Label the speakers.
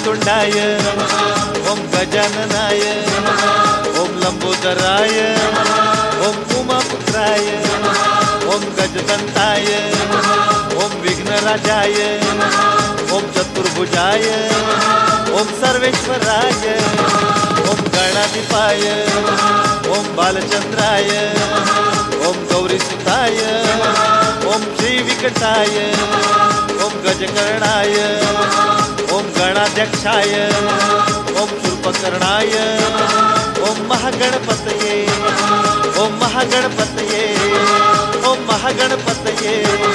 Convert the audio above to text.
Speaker 1: वक्रतुंडाय ओम गजाननाय ओम लंबोदराय ओम उमापुत्राय ओम गजदंताय ओम विघ्नराजाय ओम चतुर्भुजाय ओम सर्वेश्वराय ओम गणाधिपाय ओम बालचंद्राय ओम गौरीसुताय ओम श्रीविकटाय ओम गजकर्णाय ओम गणाध्यक्षाय ओम शूर्पकर्णाय ओम महागणपतये ओम महागणपतये ओम महागणपतये।